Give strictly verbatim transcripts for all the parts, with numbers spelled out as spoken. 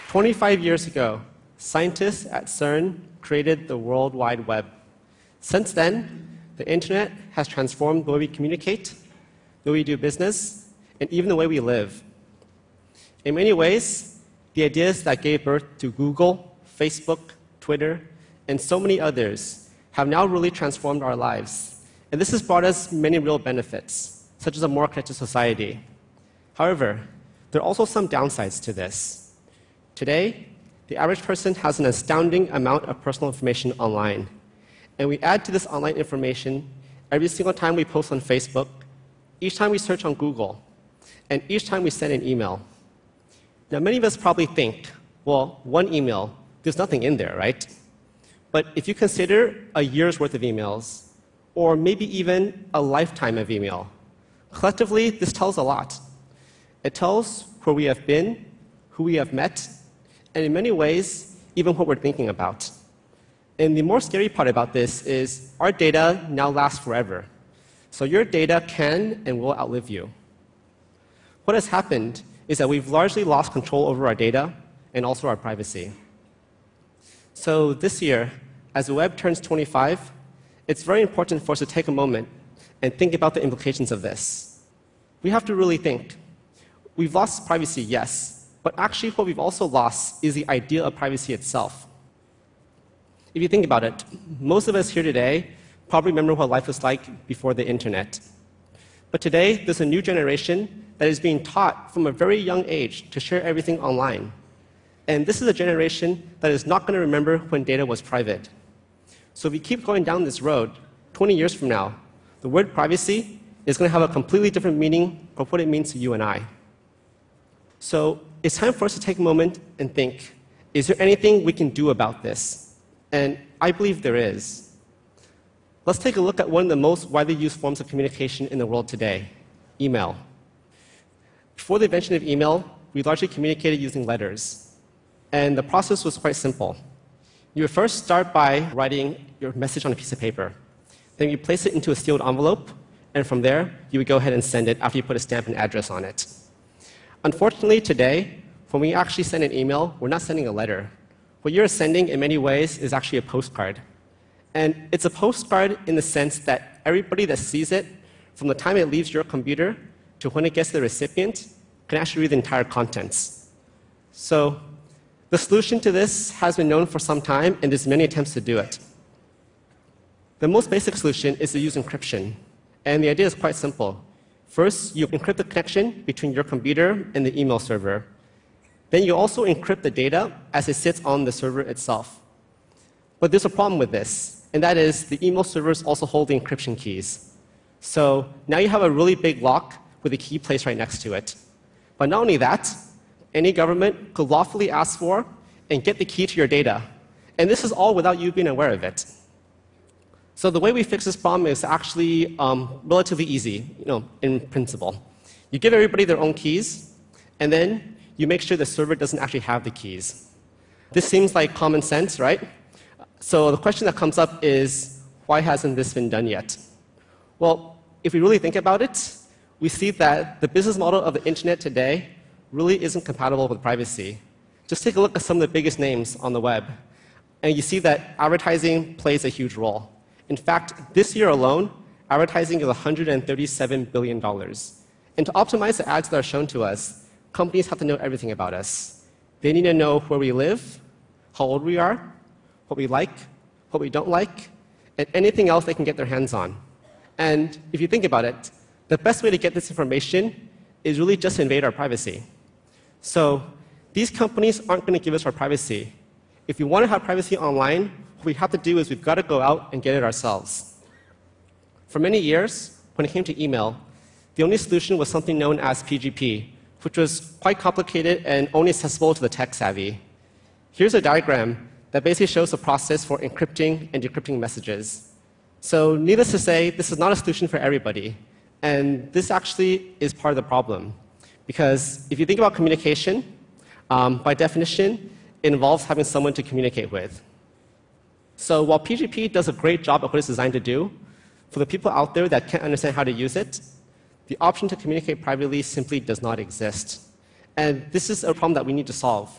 twenty-five years ago, scientists at CERN created the World Wide Web. Since then, the internet has transformed the way we communicate, the way we do business, and even the way we live. In many ways, the ideas that gave birth to Google, Facebook, Twitter, and so many others have now really transformed our lives. And this has brought us many real benefits, such as a more connected society. However, there are also some downsides to this. Today, the average person has an astounding amount of personal information online. And we add to this online information every single time we post on Facebook, each time we search on Google, and each time we send an email. Now, many of us probably think, well, one email, there's nothing in there, right? But if you consider a year's worth of emails, or maybe even a lifetime of email, collectively, this tells a lot. It tells where we have been, who we have met, and in many ways, even what we're thinking about. And the more scary part about this is our data now lasts forever. So your data can and will outlive you. What has happened is that we've largely lost control over our data and also our privacy. So this year, as the web turns twenty-five, it's very important for us to take a moment and think about the implications of this. We have to really think. We've lost privacy, yes, but actually what we've also lost is the idea of privacy itself. If you think about it, most of us here today probably remember what life was like before the internet. But today, there's a new generation that is being taught from a very young age to share everything online. And this is a generation that is not going to remember when data was private. So if we keep going down this road, twenty years from now, the word privacy is going to have a completely different meaning of what it means to you and I. So it's time for us to take a moment and think, is there anything we can do about this? And I believe there is. Let's take a look at one of the most widely used forms of communication in the world today, email. Before the invention of email, we largely communicated using letters. And the process was quite simple. You would first start by writing your message on a piece of paper. Then you place it into a sealed envelope, and from there, you would go ahead and send it after you put a stamp and address on it. Unfortunately, today, when we actually send an email, we're not sending a letter. What you're sending, in many ways, is actually a postcard. And it's a postcard in the sense that everybody that sees it, from the time it leaves your computer to when it gets to the recipient, can actually read the entire contents. So the solution to this has been known for some time, and there's many attempts to do it. The most basic solution is to use encryption. And the idea is quite simple. First, you encrypt the connection between your computer and the email server. Then you also encrypt the data as it sits on the server itself. But there's a problem with this, and that is the email servers also hold the encryption keys. So now you have a really big lock with a key placed right next to it. But not only that, any government could lawfully ask for and get the key to your data. And this is all without you being aware of it. So the way we fix this problem is actually um, relatively easy, you know, in principle. You give everybody their own keys, and then you make sure the server doesn't actually have the keys. This seems like common sense, right? So the question that comes up is, why hasn't this been done yet? Well, if we really think about it, we see that the business model of the internet today really isn't compatible with privacy. Just take a look at some of the biggest names on the web, and you see that advertising plays a huge role. In fact, this year alone, advertising is one hundred thirty-seven billion dollars. And to optimize the ads that are shown to us, companies have to know everything about us. They need to know where we live, how old we are, what we like, what we don't like, and anything else they can get their hands on. And if you think about it, the best way to get this information is really just to invade our privacy. So these companies aren't going to give us our privacy. If we want to have privacy online, what we have to do is we've got to go out and get it ourselves. For many years, when it came to email, the only solution was something known as P G P, which was quite complicated and only accessible to the tech-savvy. Here's a diagram that basically shows the process for encrypting and decrypting messages. So needless to say, this is not a solution for everybody. And this actually is part of the problem. Because if you think about communication, um, by definition, it involves having someone to communicate with. So while P G P does a great job of what it's designed to do, for the people out there that can't understand how to use it, the option to communicate privately simply does not exist. And this is a problem that we need to solve.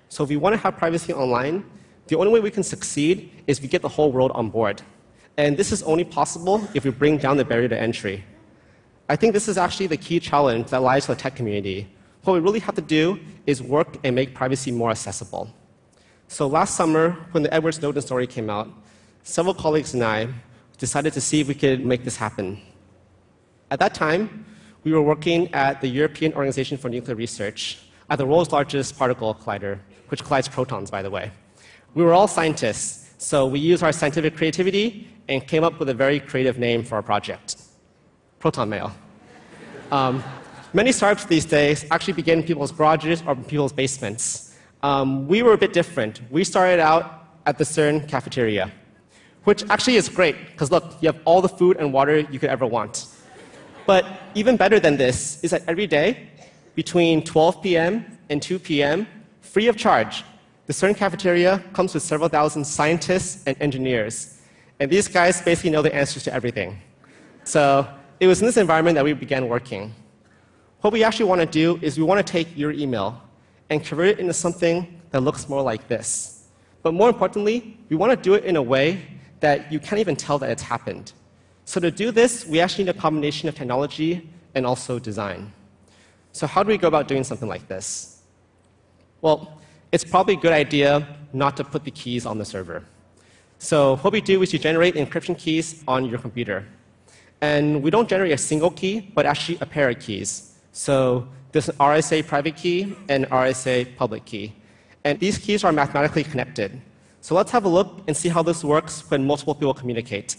So if we want to have privacy online, the only way we can succeed is we get the whole world on board. And this is only possible if we bring down the barrier to entry. I think this is actually the key challenge that lies with the tech community. What we really have to do is work and make privacy more accessible. So last summer, when the Edward Snowden story came out, several colleagues and I decided to see if we could make this happen. At that time, we were working at the European Organization for Nuclear Research at the world's largest particle collider, which collides protons, by the way. We were all scientists, so we used our scientific creativity and came up with a very creative name for our project, Proton Mail. Um, many startups these days actually begin in people's garages or in people's basements. Um, we were a bit different. We started out at the CERN cafeteria, which actually is great, because look, you have all the food and water you could ever want. But even better than this is that every day, between twelve p m and two p m, free of charge, the CERN cafeteria comes with several thousand scientists and engineers. And these guys basically know the answers to everything. So it was in this environment that we began working. What we actually want to do is we want to take your email and convert it into something that looks more like this. But more importantly, we want to do it in a way that you can't even tell that it's happened. So to do this, we actually need a combination of technology and also design. So how do we go about doing something like this? Well, it's probably a good idea not to put the keys on the server. So what we do is you generate encryption keys on your computer. And we don't generate a single key, but actually a pair of keys. So there's an R S A private key and an R S A public key. And these keys are mathematically connected. So let's have a look and see how this works when multiple people communicate.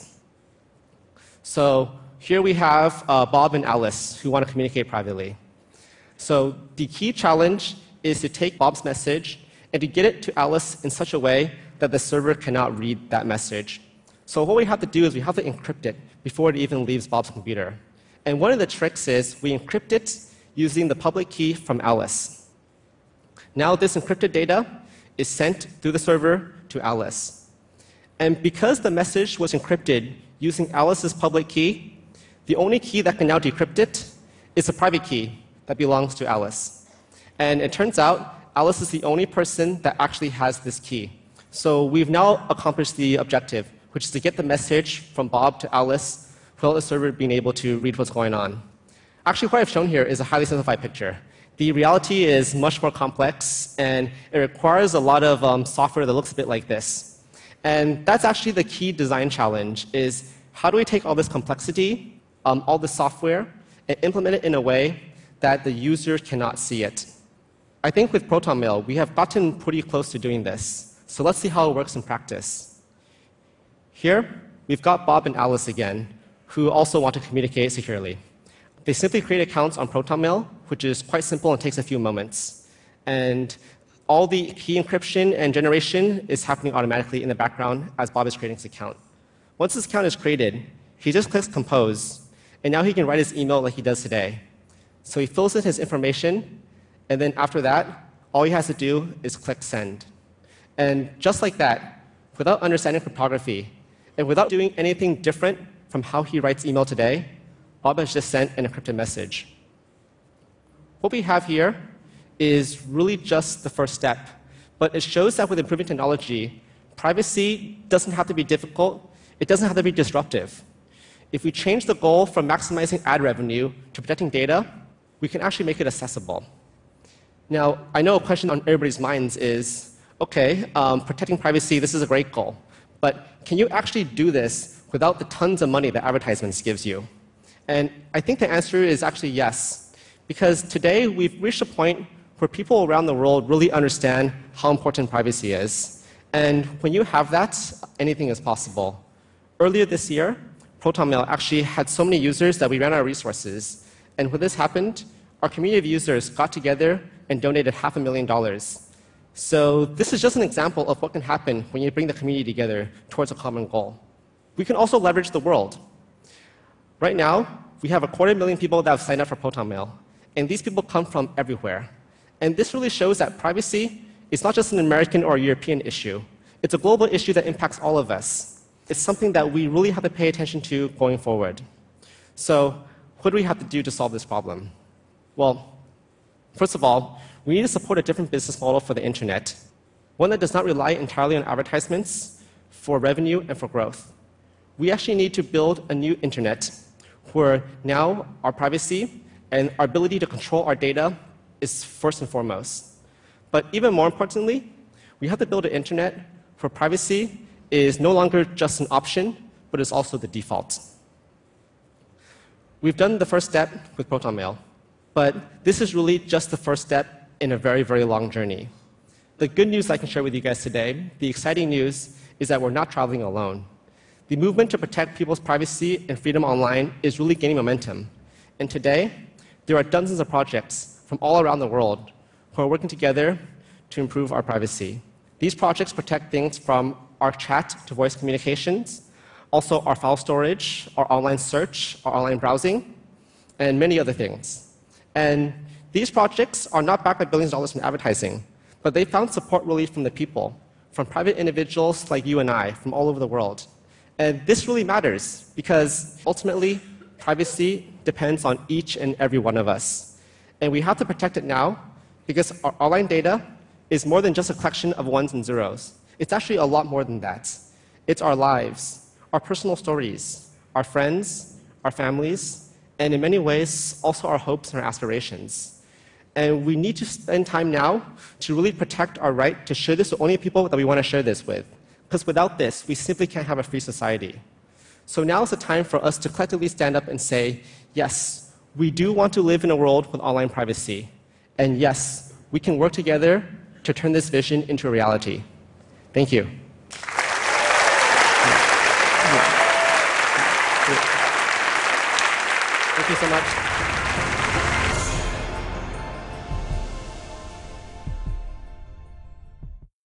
So here we have uh, Bob and Alice who want to communicate privately. So the key challenge is to take Bob's message and to get it to Alice in such a way that the server cannot read that message. So what we have to do is we have to encrypt it before it even leaves Bob's computer. And one of the tricks is we encrypt it using the public key from Alice. Now this encrypted data is sent through the server to Alice. And because the message was encrypted using Alice's public key, the only key that can now decrypt it is a private key that belongs to Alice. And it turns out Alice is the only person that actually has this key. So we've now accomplished the objective, which is to get the message from Bob to Alice without the server being able to read what's going on. Actually, what I've shown here is a highly simplified picture. The reality is much more complex, and it requires a lot of um, software that looks a bit like this. And that's actually the key design challenge, is how do we take all this complexity, um, all this software, and implement it in a way that the user cannot see it? I think with Proton Mail, we have gotten pretty close to doing this. So let's see how it works in practice. Here, we've got Bob and Alice again, who also want to communicate securely. They simply create accounts on Proton Mail, which is quite simple and takes a few moments. And all the key encryption and generation is happening automatically in the background as Bob is creating his account. Once this account is created, he just clicks Compose, and now he can write his email like he does today. So he fills in his information, and then after that, all he has to do is click Send. And just like that, without understanding cryptography, and without doing anything different from how he writes email today, Bob has just sent an encrypted message. What we have here is really just the first step, but it shows that with improving technology, privacy doesn't have to be difficult, it doesn't have to be disruptive. If we change the goal from maximizing ad revenue to protecting data, we can actually make it accessible. Now, I know a question on everybody's minds is, okay, um, protecting privacy, this is a great goal, but can you actually do this without the tons of money that advertisements gives you? And I think the answer is actually yes, because today we've reached a point where people around the world really understand how important privacy is. And when you have that, anything is possible. Earlier this year, Proton Mail actually had so many users that we ran out of resources. And when this happened, our community of users got together and donated half a million dollars. So this is just an example of what can happen when you bring the community together towards a common goal. We can also leverage the world. Right now, we have a quarter million people that have signed up for Proton Mail. And these people come from everywhere. And this really shows that privacy is not just an American or European issue. It's a global issue that impacts all of us. It's something that we really have to pay attention to going forward. So what do we have to do to solve this problem? Well, first of all, we need to support a different business model for the internet, one that does not rely entirely on advertisements for revenue and for growth. We actually need to build a new internet where now our privacy and our ability to control our data is first and foremost. But even more importantly, we have to build an internet where privacy is no longer just an option, but is also the default. We've done the first step with Proton Mail, but this is really just the first step in a very, very long journey. The good news I can share with you guys today, the exciting news, is that we're not traveling alone. The movement to protect people's privacy and freedom online is really gaining momentum. And today, there are dozens of projects from all around the world who are working together to improve our privacy. These projects protect things from our chat to voice communications, also our file storage, our online search, our online browsing, and many other things. And these projects are not backed by billions of dollars from advertising, but they found support really from the people, from private individuals like you and I, from all over the world. And this really matters because ultimately, privacy depends on each and every one of us. And we have to protect it now because our online data is more than just a collection of ones and zeros. It's actually a lot more than that. It's our lives, our personal stories, our friends, our families, and in many ways, also our hopes and our aspirations. And we need to spend time now to really protect our right to share this with only people that we want to share this with. Because without this, we simply can't have a free society. So now is the time for us to collectively stand up and say, yes, we do want to live in a world with online privacy. And yes, we can work together to turn this vision into a reality. Thank you. Thank you so much.